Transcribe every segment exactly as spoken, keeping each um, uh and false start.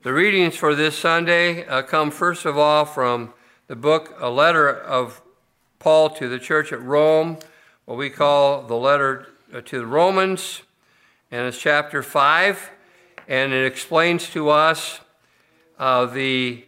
The readings for this Sunday uh, come first of all from the book, a letter of Paul to the church at Rome, what we call the letter to the Romans, and it's chapter five, and it explains to us uh, the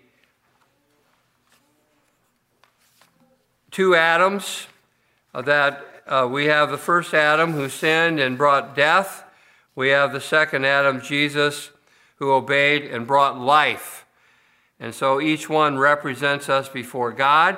two Adams, uh, that uh, we have the first Adam who sinned and brought death. We have the second Adam, Jesus, who obeyed and brought life. And so each one represents us before God.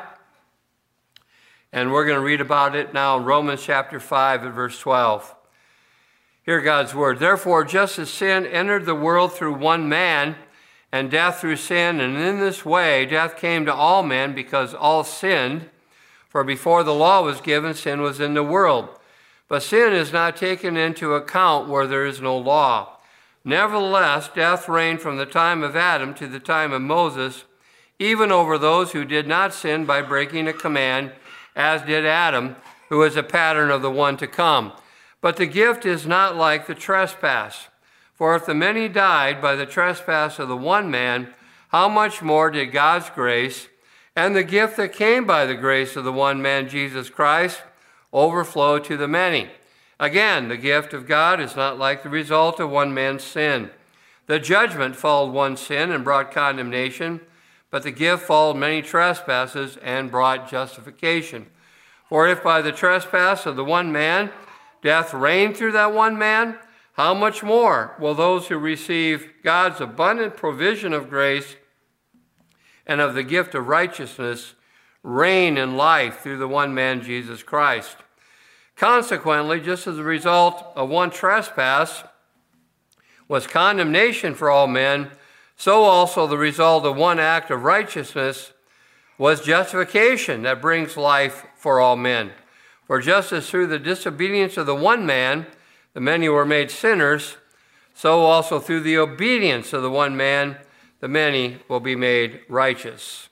And we're going to read about it now in Romans chapter five at verse twelve. Hear God's word. Therefore, just as sin entered the world through one man, and death through sin, and in this way death came to all men because all sinned. For before the law was given, sin was in the world. But sin is not taken into account where there is no law. Nevertheless, death reigned from the time of Adam to the time of Moses, even over those who did not sin by breaking a command, as did Adam, who is a pattern of the one to come. But the gift is not like the trespass. For if the many died by the trespass of the one man, how much more did God's grace and the gift that came by the grace of the one man, Jesus Christ, overflow to the many? Again, the gift of God is not like the result of one man's sin. The judgment followed one sin and brought condemnation, but the gift followed many trespasses and brought justification. For if by the trespass of the one man death reigned through that one man, how much more will those who receive God's abundant provision of grace and of the gift of righteousness reign in life through the one man, Jesus Christ? Consequently, just as a result of one trespass was condemnation for all men, so also the result of one act of righteousness was justification that brings life for all men. For just as through the disobedience of the one man the many were made sinners, so also through the obedience of the one man the many will be made righteous.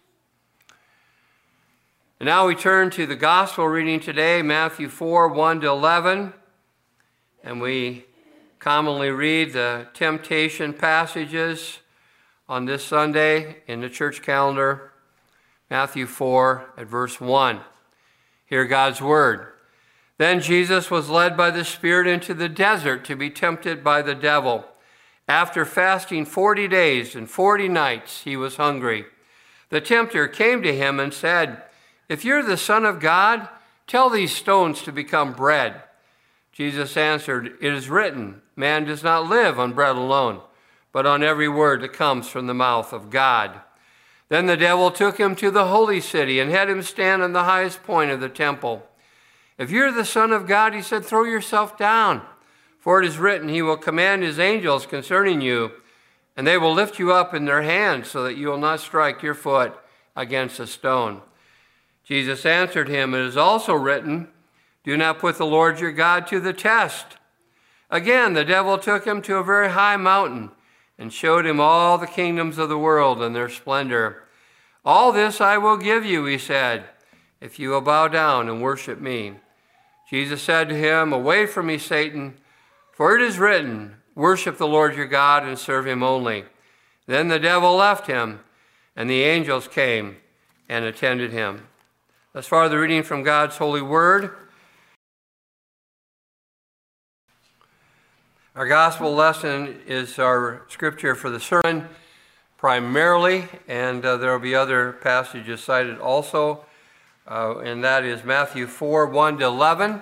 And now we turn to the gospel reading today, Matthew four, one to eleven. And we commonly read the temptation passages on this Sunday in the church calendar. Matthew four at verse one. Hear God's word. Then Jesus was led by the Spirit into the desert to be tempted by the devil. After fasting forty days and forty nights, he was hungry. The tempter came to him and said, "If you're the Son of God, tell these stones to become bread." Jesus answered, "It is written, man does not live on bread alone, but on every word that comes from the mouth of God." Then the devil took him to the holy city and had him stand on the highest point of the temple. "If you're the Son of God," he said, "throw yourself down. For it is written, he will command his angels concerning you, and they will lift you up in their hands so that you will not strike your foot against a stone." Jesus answered him, "It is also written, do not put the Lord your God to the test." Again, the devil took him to a very high mountain and showed him all the kingdoms of the world and their splendor. "All this I will give you," he said, "if you will bow down and worship me." Jesus said to him, "Away from me, Satan, for it is written, worship the Lord your God and serve him only." Then the devil left him, and the angels came and attended him. Thus far, the reading from God's holy word. Our gospel lesson is our scripture for the sermon primarily, and uh, there will be other passages cited also, uh, and that is Matthew four, one to eleven.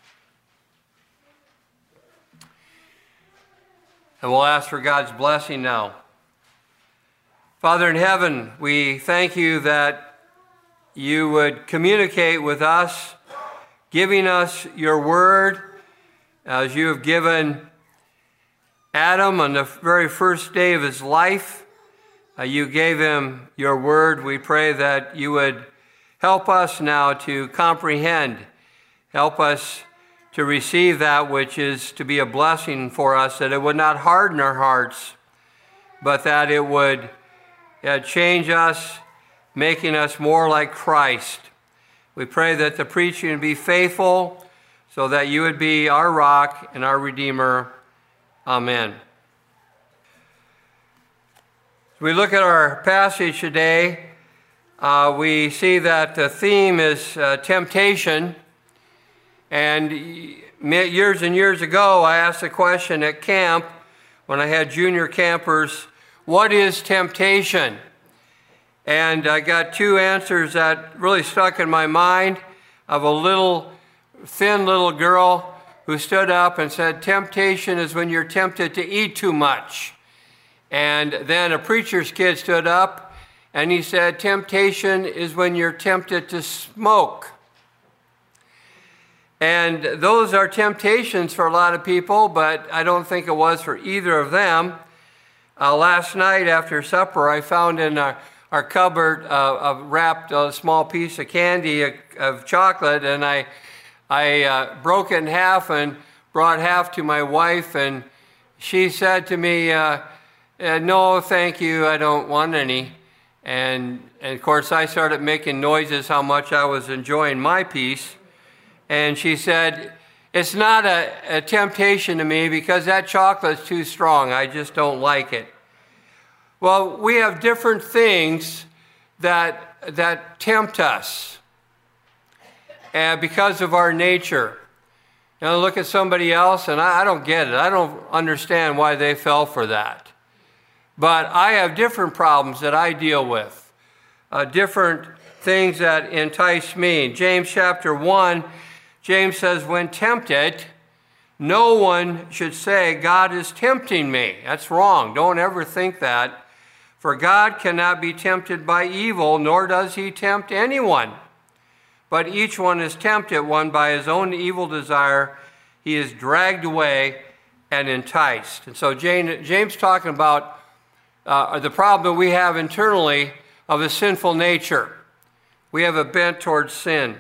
And we'll ask for God's blessing now. Father in heaven, we thank you that you would communicate with us, giving us your word, as you have given Adam on the very first day of his life. Uh, you gave him your word. We pray that you would help us now to comprehend, help us to receive that which is to be a blessing for us, that it would not harden our hearts, but that it would uh, change us, making us more like Christ. We pray that the preaching would be faithful, so that you would be our rock and our Redeemer. Amen. We look at our passage today, uh, we see that the theme is uh, temptation. And years and years ago, I asked a question at camp when I had junior campers, what is temptation? And I got two answers that really stuck in my mind of a little, thin little girl who stood up and said, temptation is when you're tempted to eat too much. And then a preacher's kid stood up and he said, temptation is when you're tempted to smoke. And those are temptations for a lot of people, but I don't think it was for either of them. Uh, last night after supper, I found in our, our cupboard uh, a wrapped a small piece of candy of, of chocolate, and I, I uh, broke it in half and brought half to my wife, and she said to me, uh, Uh, no, thank you, I don't want any. And, and of course, I started making noises how much I was enjoying my piece. And she said, it's not a, a temptation to me because that chocolate's too strong. I just don't like it. Well, we have different things that, that tempt us uh, because of our nature. You know, look at somebody else, and I, I don't get it. I don't understand why they fell for that. But I have different problems that I deal with, uh, different things that entice me. James chapter one, James says, when tempted, no one should say, God is tempting me. That's wrong. Don't ever think that. For God cannot be tempted by evil, nor does he tempt anyone. But each one is tempted, one by his own evil desire. He is dragged away and enticed. And so James, James talking about Uh, the problem that we have internally of a sinful nature. We have a bent towards sin.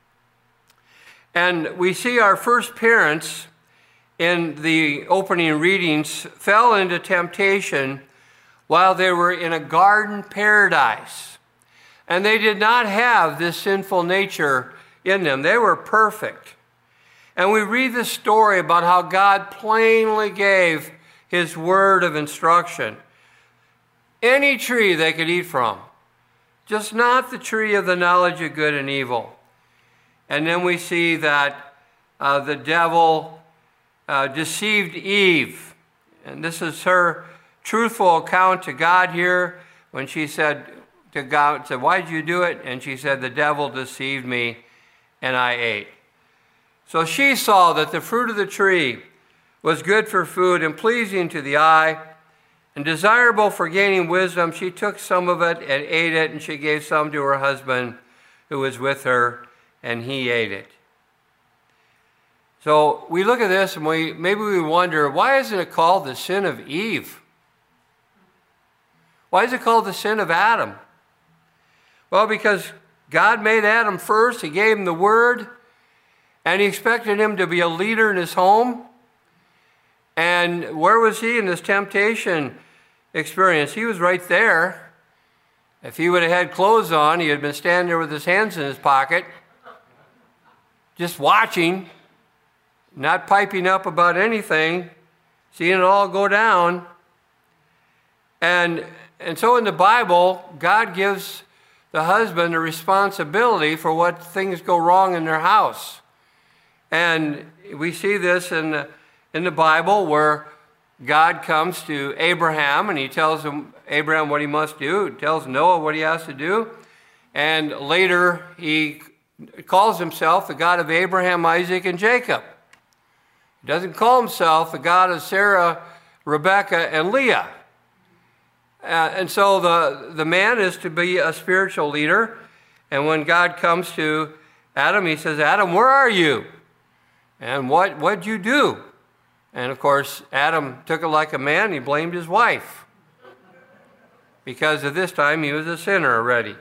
And we see our first parents in the opening readings fell into temptation while they were in a garden paradise. And they did not have this sinful nature in them. They were perfect. And we read the story about how God plainly gave his word of instruction. Any tree they could eat from, just not the tree of the knowledge of good and evil. And then we see that uh, the devil uh, deceived Eve. And this is her truthful account to God here when she said to God, said, why did you do it? And she said, the devil deceived me and I ate. So she saw that the fruit of the tree was good for food and pleasing to the eye, and desirable for gaining wisdom. She took some of it and ate it, and she gave some to her husband who was with her, and he ate it. So we look at this and we maybe we wonder, why isn't it called the sin of Eve? Why is it called the sin of Adam? Well, because God made Adam first, he gave him the word, and he expected him to be a leader in his home. And where was he in this temptation experience? He was right there. If he would have had clothes on, he had been standing there with his hands in his pocket, just watching, not piping up about anything, seeing it all go down. And, and so in the Bible, God gives the husband a responsibility for what things go wrong in their house. And we see this in the, in the Bible where God comes to Abraham and he tells him, Abraham what he must do. He tells Noah what he has to do. And later he calls himself the God of Abraham, Isaac, and Jacob. He doesn't call himself the God of Sarah, Rebekah, and Leah. Uh, and so the, the man is to be a spiritual leader. And when God comes to Adam, he says, Adam, where are you? And what what'd you do? And of course, Adam took it like a man. He blamed his wife. Because at this time, he was a sinner already.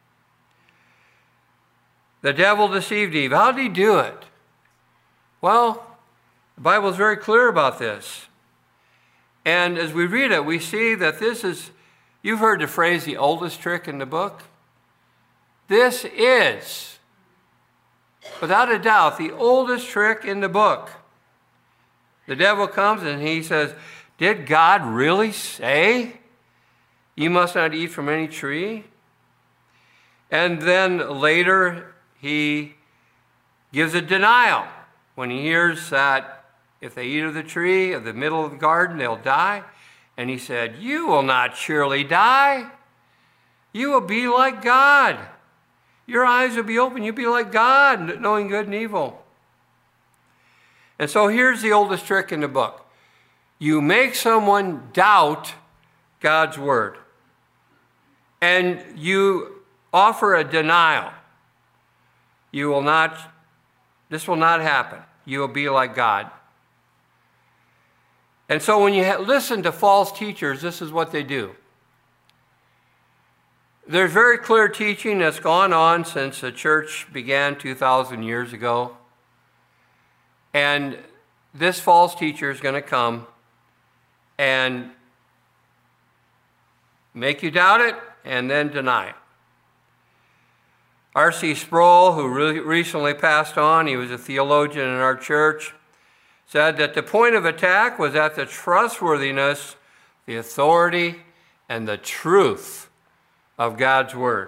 The devil deceived Eve. How did he do it? Well, the Bible is very clear about this. And as we read it, we see that this is, you've heard the phrase, the oldest trick in the book. This is, without a doubt, the oldest trick in the book. The devil comes and he says, did God really say You must not eat from any tree. And then later he gives a denial when he hears that if they eat of the tree of the middle of the garden, they'll die. And he said, you will not surely die. You will be like God. Your eyes will be open. You'll be like God, knowing good and evil. And so here's the oldest trick in the book. You make someone doubt God's word. And you offer a denial. You will not, this will not happen. You will be like God. And so when you listen to false teachers, this is what they do. There's very clear teaching that's gone on since the church began two thousand years ago. And this false teacher is going to come and make you doubt it and then deny it. R C Sproul, who really recently passed on, he was a theologian in our church, said that the point of attack was at the trustworthiness, the authority, and the truth of God's word.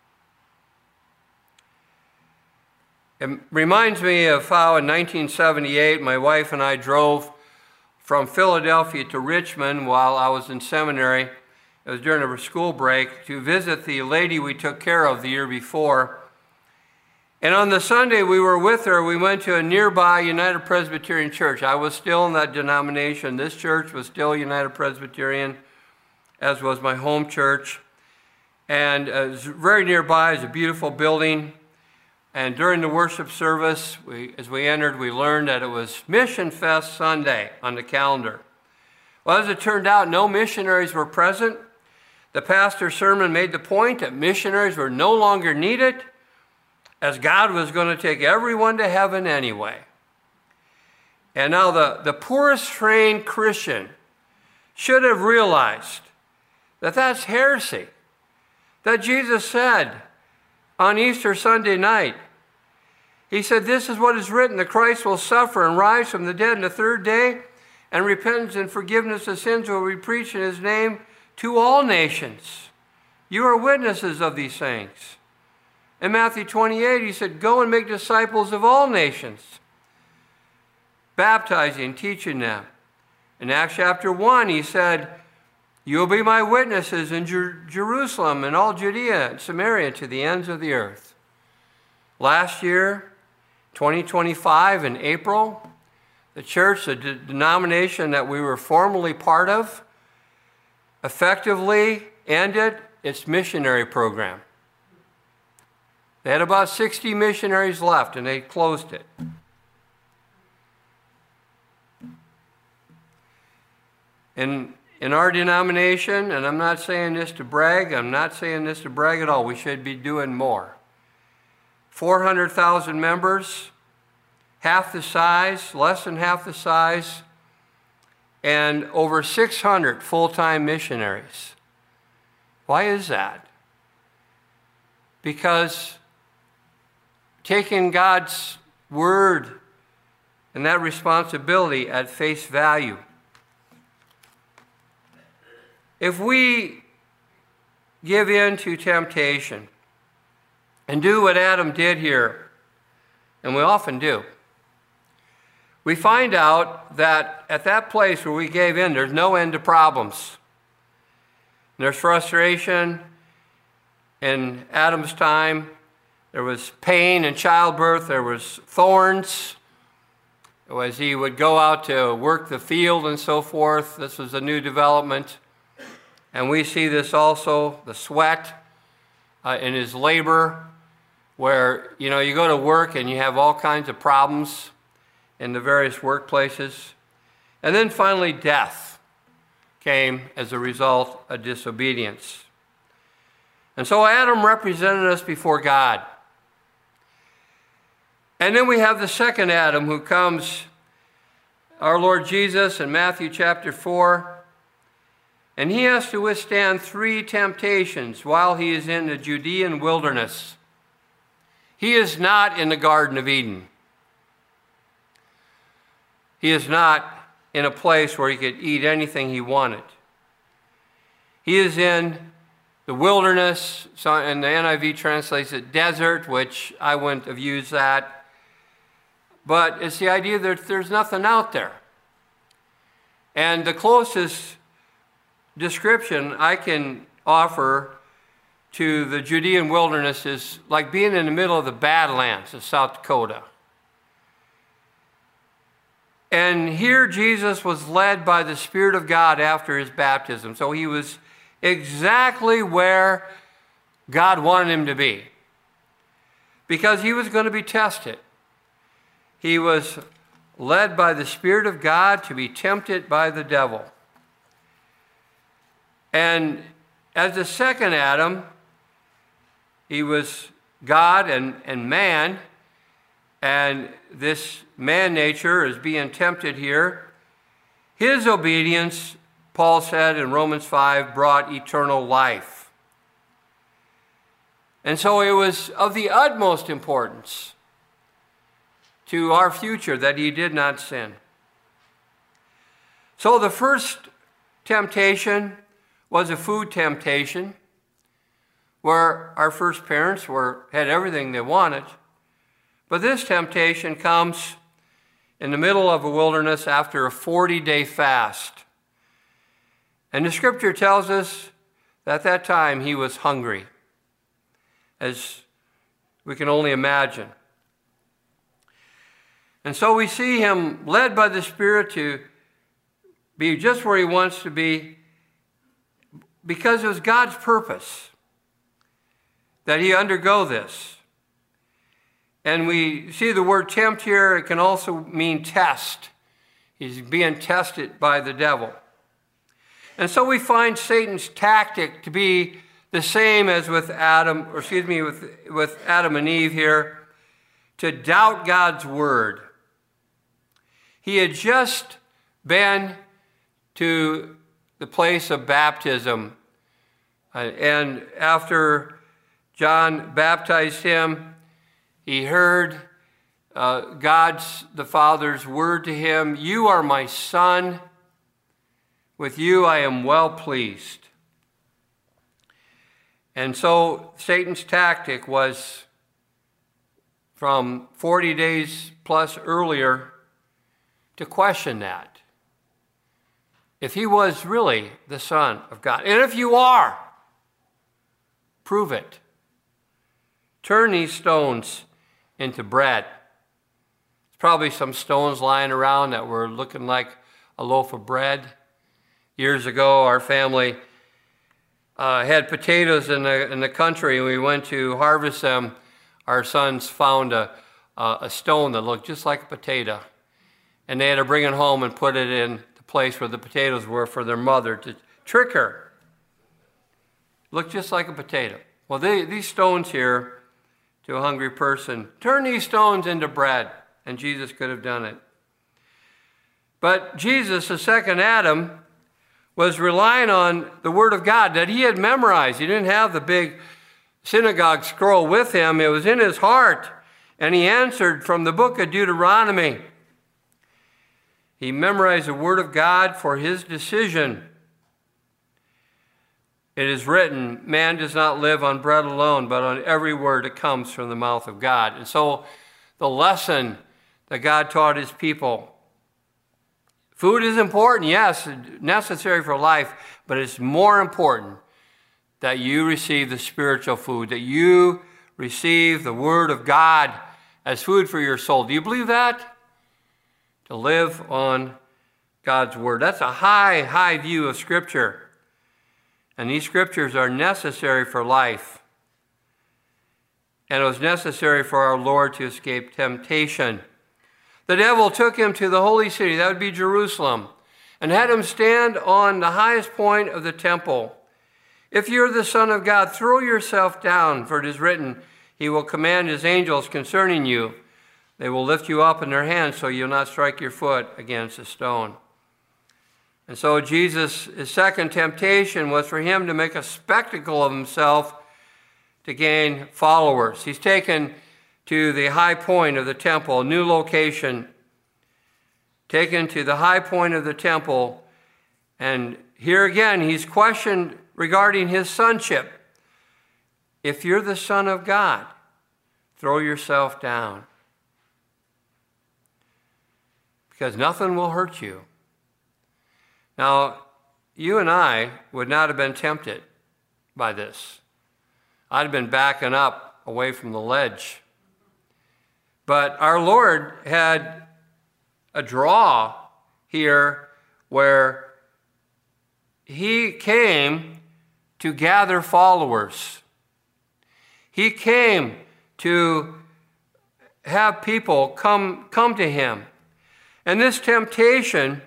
It reminds me of how in nineteen seventy-eight my wife and I drove from Philadelphia to Richmond while I was in seminary. It was during a school break to visit the lady we took care of the year before. And on the Sunday we were with her, we went to a nearby United Presbyterian church. I was still in that denomination. This church was still United Presbyterian, as was my home church. And uh, it was very nearby. It was a beautiful building. And during the worship service, we, as we entered, we learned that it was Mission Fest Sunday on the calendar. Well, as it turned out, no missionaries were present. The pastor's sermon made the point that missionaries were no longer needed, as God was going to take everyone to heaven anyway. And now the, the poorest trained Christian should have realized that that's heresy. That Jesus said on Easter Sunday night, he said, this is what is written, that Christ will suffer and rise from the dead on the third day, and repentance and forgiveness of sins will be preached in his name to all nations. You are witnesses of these things. In Matthew twenty-eight, he said, go and make disciples of all nations, baptizing, teaching them. In Acts chapter one, he said, you will be my witnesses in Jer- Jerusalem and all Judea and Samaria to the ends of the earth. Last year, twenty twenty-five, in April, the church, the de- denomination that we were formerly part of, effectively ended its missionary program. They had about sixty missionaries left, and they closed it. In, in our denomination, and I'm not saying this to brag, I'm not saying this to brag at all, we should be doing more. four hundred thousand members, half the size, less than half the size, and over six hundred full-time missionaries. Why is that? Because taking God's word and that responsibility at face value. If we give in to temptation and do what Adam did here, and we often do, we find out that at that place where we gave in, there's no end to problems. There's frustration. In Adam's time, there was pain in childbirth. There was thorns. As he would go out to work the field and so forth, this was a new development. And we see this also, the sweat uh, in his labor, where, you know, you go to work and you have all kinds of problems in the various workplaces. And then finally, death came as a result of disobedience. And so Adam represented us before God. And then we have the second Adam who comes, our Lord Jesus, in Matthew chapter four. And he has to withstand three temptations while he is in the Judean wilderness. He is not in the Garden of Eden. He is not in a place where he could eat anything he wanted. He is in the wilderness, so, and the N I V translates it desert, which I wouldn't have used that. But it's the idea that there's nothing out there. And the closest description I can offer to the Judean wilderness is like being in the middle of the Badlands of South Dakota. And here Jesus was led by the Spirit of God after his baptism. So he was exactly where God wanted him to be, because he was going to be tested. He was led by the Spirit of God to be tempted by the devil. And as the second Adam, he was God and, and man, and this man nature is being tempted here. His obedience, Paul said in Romans five, brought eternal life. And so it was of the utmost importance to our future that he did not sin. So the first temptation was a food temptation, where our first parents were had everything they wanted. But this temptation comes in the middle of a wilderness after a forty-day fast. And the scripture tells us that at that time he was hungry, as we can only imagine. And so we see him led by the Spirit to be just where he wants to be, because it was God's purpose that he undergo this. And we see the word tempt here. It can also mean test. He's being tested by the devil. And so we find Satan's tactic to be the same as with Adam, or excuse me, with, with Adam and Eve here, to doubt God's word. He had just been to the place of baptism. Uh, and after John baptized him, he heard uh, God's, the Father's word to him, "You are my son. With you I am well pleased." And so Satan's tactic was, from forty days plus earlier, to question that. If he was really the Son of God, and if you are, prove it. Turn these stones into bread. There's probably some stones lying around that were looking like a loaf of bread. Years ago, our family uh, had potatoes in the, in the country, and we went to harvest them. Our sons found a, uh, a stone that looked just like a potato, and they had to bring it home and put it in the place where the potatoes were for their mother to trick her. Looked just like a potato. Well, they, these stones here, to a hungry person, turn these stones into bread, and Jesus could have done it. But Jesus, the second Adam, was relying on the Word of God that he had memorized. He didn't have the big synagogue scroll with him. It was in his heart, and he answered from the book of Deuteronomy. He memorized the Word of God for his decision. It is written, "Man does not live on bread alone, but on every word that comes from the mouth of God." And so the lesson that God taught his people, food is important, yes, necessary for life, but it's more important that you receive the spiritual food, that you receive the Word of God as food for your soul. Do you believe that? To live on God's Word. That's a high, high view of Scripture. And these Scriptures are necessary for life. And it was necessary for our Lord to escape temptation. The devil took him to the holy city, that would be Jerusalem, and had him stand on the highest point of the temple. "If you're the Son of God, throw yourself down, for it is written, he will command his angels concerning you. They will lift you up in their hands so you'll not strike your foot against a stone." And so Jesus' his second temptation was for him to make a spectacle of himself to gain followers. He's taken to the high point of the temple, a new location, taken to the high point of the temple, and here again he's questioned regarding his sonship. If you're the Son of God, throw yourself down, because nothing will hurt you. Now, you and I would not have been tempted by this. I'd have been backing up away from the ledge. But our Lord had a draw here where he came to gather followers. He came to have people come, come to him. And this temptation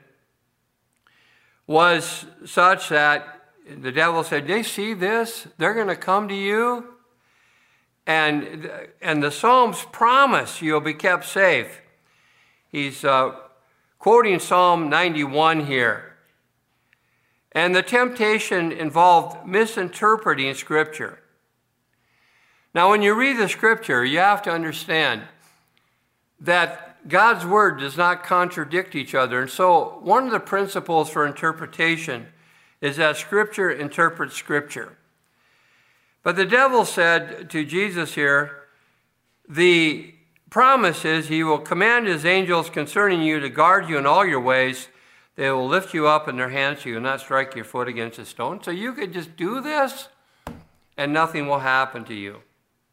was such that the devil said, they see this? They're going to come to you? And, and the Psalms promise you'll be kept safe. He's uh, quoting Psalm ninety-one here. And the temptation involved misinterpreting Scripture. Now, when you read the Scripture, you have to understand that God's Word does not contradict each other. And so one of the principles for interpretation is that Scripture interprets Scripture. But the devil said to Jesus here, the promise is he will command his angels concerning you to guard you in all your ways. They will lift you up in their hands so you will not strike your foot against a stone. So you could just do this and nothing will happen to you.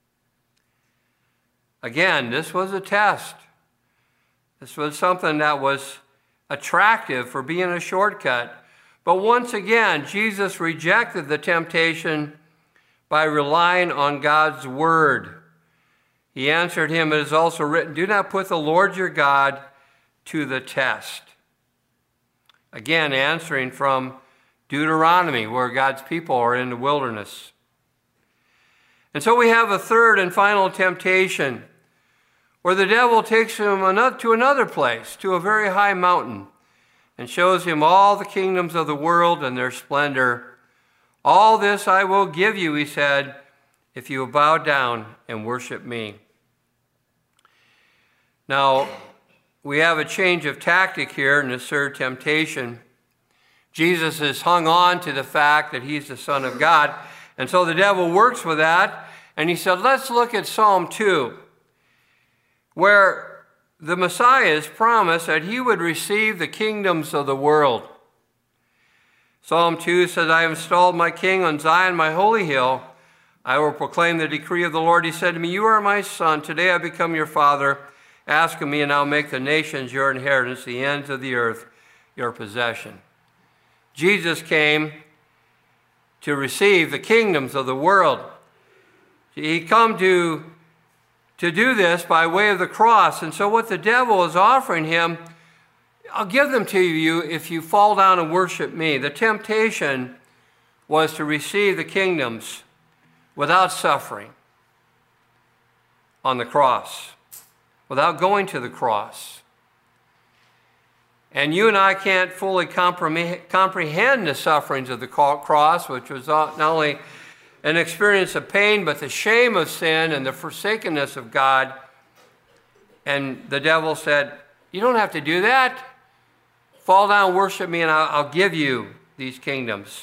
Again, this was a test. This was something that was attractive for being a shortcut. But once again, Jesus rejected the temptation by relying on God's word. He answered him, it is also written, do not put the Lord your God to the test. Again, answering from Deuteronomy, where God's people are in the wilderness. And so we have a third and final temptation, where the devil takes him to another place, to a very high mountain, and shows him all the kingdoms of the world and their splendor. All this I will give you, he said, if you will bow down and worship me. Now, we have a change of tactic here in this third temptation. Jesus has hung on to the fact that he's the Son of God, and so the devil works with that, and he said, let's look at Psalm two, where the Messiah is promised that he would receive the kingdoms of the world. Psalm two says, I have installed my king on Zion, my holy hill. I will proclaim the decree of the Lord. He said to me, you are my son. Today I become your father. Ask of me, and I'll make the nations your inheritance, the ends of the earth your possession. Jesus came to receive the kingdoms of the world. He come to, to do this by way of the cross. And so what the devil is offering him, I'll give them to you if you fall down and worship me. The temptation was to receive the kingdoms without suffering on the cross, without going to the cross. And you and I can't fully comprehend the sufferings of the cross, which was not only an experience of pain, but the shame of sin and the forsakenness of God. And the devil said, you don't have to do that. Fall down, worship me, and I'll give you these kingdoms.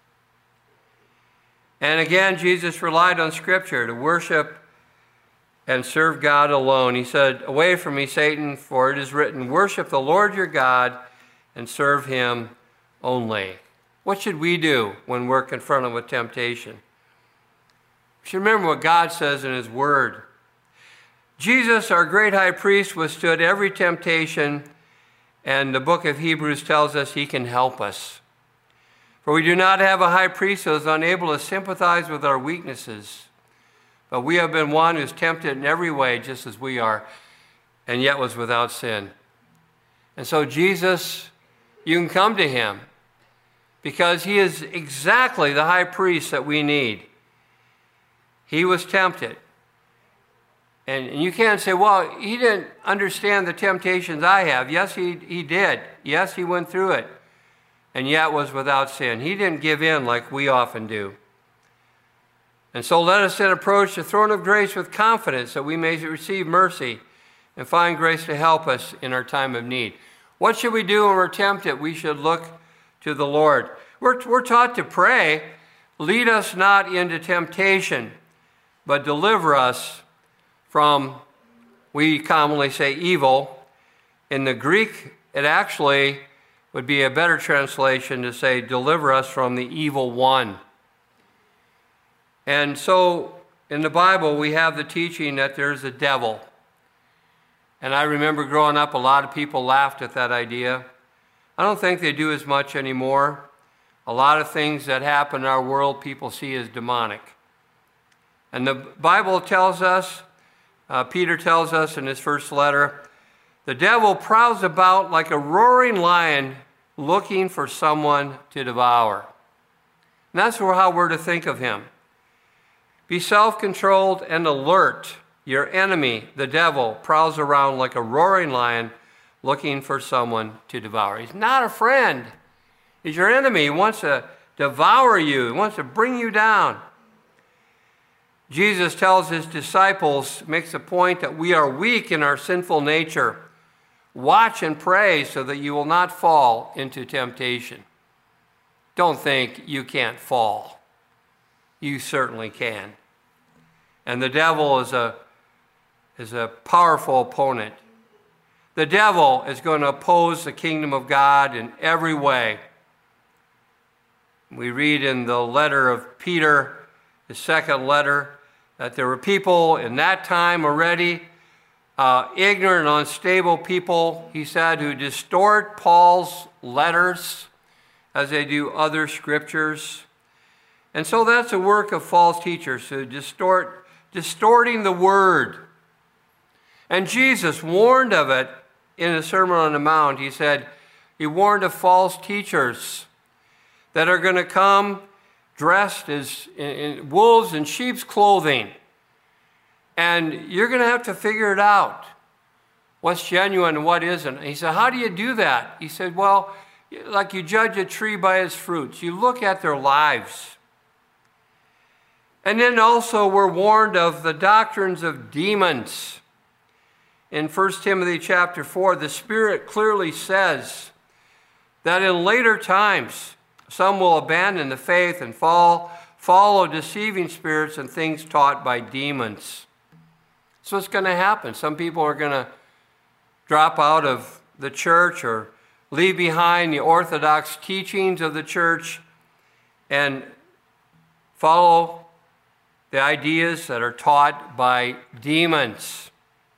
And again, Jesus relied on Scripture to worship and serve God alone. He said, away from me, Satan, for it is written, worship the Lord your God and serve him only. What should we do when we're confronted with temptation? We should remember what God says in his word. Jesus, our great high priest, withstood every temptation, and the book of Hebrews tells us he can help us. For we do not have a high priest who is unable to sympathize with our weaknesses, but we have been one who is tempted in every way, just as we are, and yet was without sin. And so Jesus, you can come to him because he is exactly the high priest that we need. He was tempted. And you can't say, well, he didn't understand the temptations I have. Yes, he, he did. Yes, he went through it, and yet was without sin. He didn't give in like we often do. And so let us then approach the throne of grace with confidence that we may receive mercy and find grace to help us in our time of need. What should we do when we're tempted? We should look to the Lord. We're, we're taught to pray, lead us not into temptation, but deliver us from, we commonly say, evil. In the Greek, it actually would be a better translation to say, deliver us from the evil one. And so in the Bible, we have the teaching that there's a devil. And I remember growing up, a lot of people laughed at that idea. I don't think they do as much anymore. A lot of things that happen in our world, people see as demonic. And the Bible tells us, uh, Peter tells us in his first letter, the devil prowls about like a roaring lion looking for someone to devour. And that's how we're to think of him. Be self-controlled and alert. Your enemy, the devil, prowls around like a roaring lion looking for someone to devour. He's not a friend. He's your enemy. He wants to devour you. He wants to bring you down. Jesus tells his disciples, makes a point that we are weak in our sinful nature. Watch and pray so that you will not fall into temptation. Don't think you can't fall. You certainly can. And the devil is a, is a powerful opponent. The devil is going to oppose the kingdom of God in every way. We read in the letter of Peter, his second letter, that there were people in that time already, uh, ignorant and unstable people, he said, who distort Paul's letters as they do other scriptures. And so that's a work of false teachers who distort, distorting the word. And Jesus warned of it in the Sermon on the Mount. He said, he warned of false teachers that are going to come dressed as in, in wolves in sheep's clothing. And you're going to have to figure it out, what's genuine and what isn't. And he said, how do you do that? He said, well, like you judge a tree by its fruits. You look at their lives. And then also we're warned of the doctrines of demons. In First Timothy chapter four, the Spirit clearly says that in later times, some will abandon the faith and fall, follow deceiving spirits and things taught by demons. So it's going to happen. Some people are going to drop out of the church or leave behind the orthodox teachings of the church and follow the ideas that are taught by demons.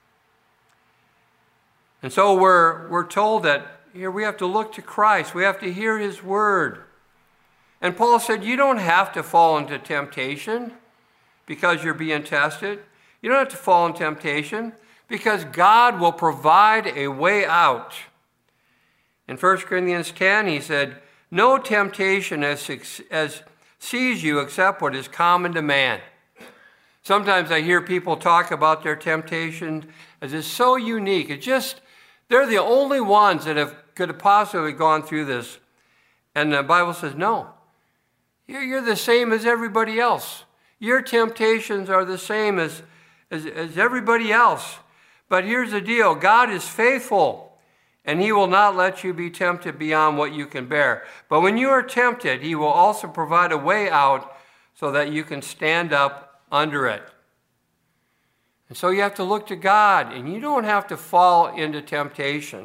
And so we're, we're told that here we have to look to Christ. We have to hear his word. And Paul said, you don't have to fall into temptation because you're being tested. You don't have to fall in temptation because God will provide a way out. In First Corinthians ten, he said, no temptation as, as sees you except what is common to man. Sometimes I hear people talk about their temptation as it's so unique. It's just, they're the only ones that have could have possibly gone through this. And the Bible says, no. You're, you're the same as everybody else. Your temptations are the same as, as, as everybody else. But here's the deal. God is faithful, and he will not let you be tempted beyond what you can bear. But when you are tempted, he will also provide a way out so that you can stand up under it. And so you have to look to God, and you don't have to fall into temptation.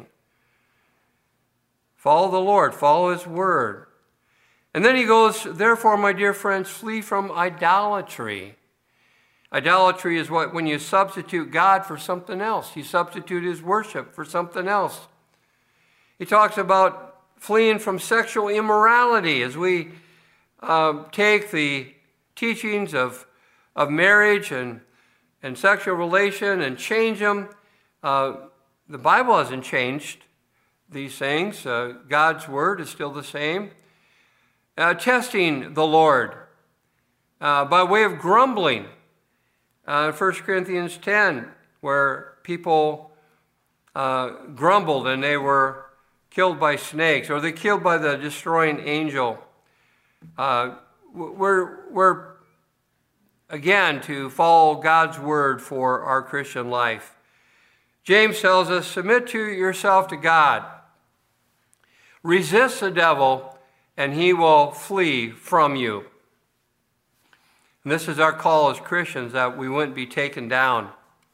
Follow the Lord, follow his word. And then he goes, therefore, my dear friends, flee from idolatry. Idolatry is what when you substitute God for something else. You substitute his worship for something else. He talks about fleeing from sexual immorality as we uh, take the teachings of, of marriage and, and sexual relation and change them. Uh, the Bible hasn't changed these things. Uh, God's word is still the same. Uh, testing the Lord uh, by way of grumbling. Uh, First Corinthians ten, where people uh, grumbled and they were killed by snakes, or they killed by the destroying angel. Uh, we're, we're, again, to follow God's word for our Christian life. James tells us, submit to yourself to God. Resist the devil, and he will flee from you. And this is our call as Christians, that we wouldn't be taken down.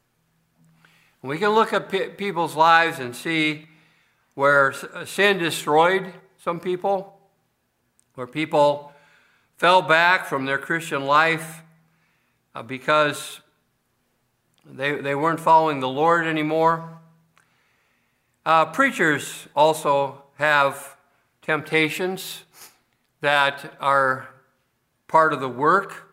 We can look at pe- people's lives and see where sin destroyed some people, where people fell back from their Christian life uh, because they, they weren't following the Lord anymore. Uh, preachers also have temptations that are part of the work.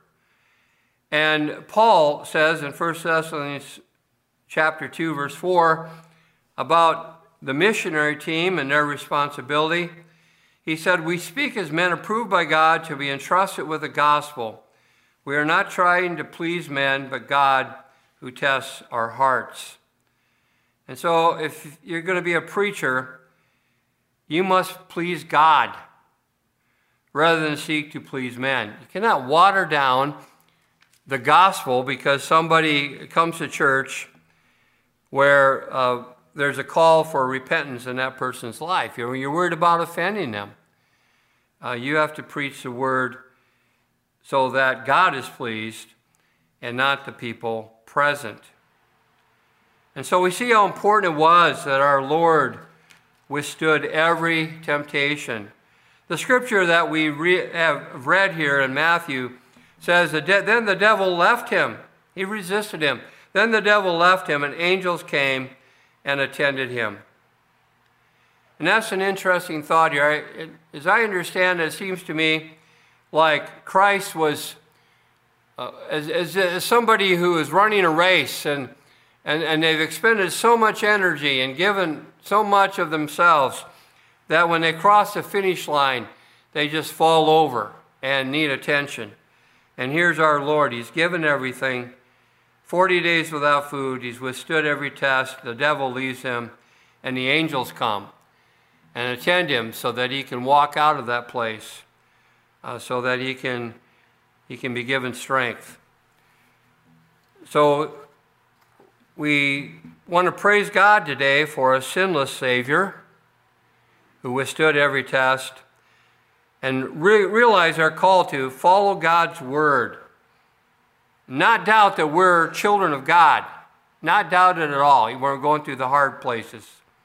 And Paul says in First Thessalonians chapter two, verse four, about the missionary team and their responsibility. He said, "We speak as men approved by God to be entrusted with the gospel. We are not trying to please men, but God who tests our hearts." And so if you're going to be a preacher, you must please God rather than seek to please men. You cannot water down the gospel because somebody comes to church where uh, there's a call for repentance in that person's life. You're, you're worried about offending them. Uh, you have to preach the word so that God is pleased and not the people present. And so we see how important it was that our Lord withstood every temptation. The scripture that we re- have read here in Matthew says, that de- then the devil left him. He resisted him. Then the devil left him, and angels came and attended him. And that's an interesting thought here. I, it, as I understand it, it seems to me like Christ was, uh, as, as, as somebody who is running a race, and, and, and they've expended so much energy and given so much of themselves that when they cross the finish line, they just fall over and need attention. And here's our Lord. He's given everything. forty days without food. He's withstood every test. The devil leaves him, and the angels come and attend him so that he can walk out of that place, uh, so that he can, he can be given strength. So we want to praise God today for a sinless Savior who withstood every test, and re- realize our call to follow God's word. Not doubt that we're children of God. Not doubt it at all. We're going through the hard places.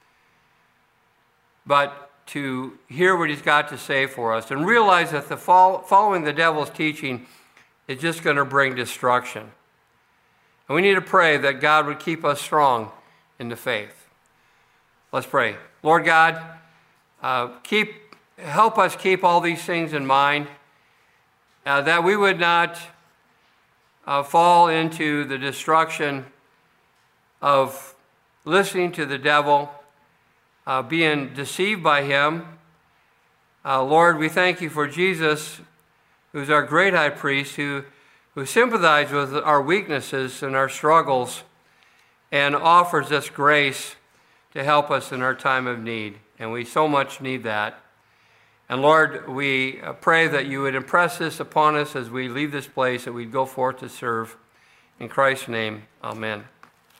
But to hear what he's got to say for us and realize that the fol- following the devil's teaching is just going to bring destruction. And we need to pray that God would keep us strong in the faith. Let's pray. Lord God, uh, keep help us keep all these things in mind, uh, that we would not uh, fall into the destruction of listening to the devil, uh, being deceived by him. Uh, Lord, we thank you for Jesus, who's our great high priest, who, who sympathized with our weaknesses and our struggles and offers us grace to help us in our time of need. And we so much need that. And Lord, we pray that you would impress this upon us as we leave this place, that we'd go forth to serve. In Christ's name, amen.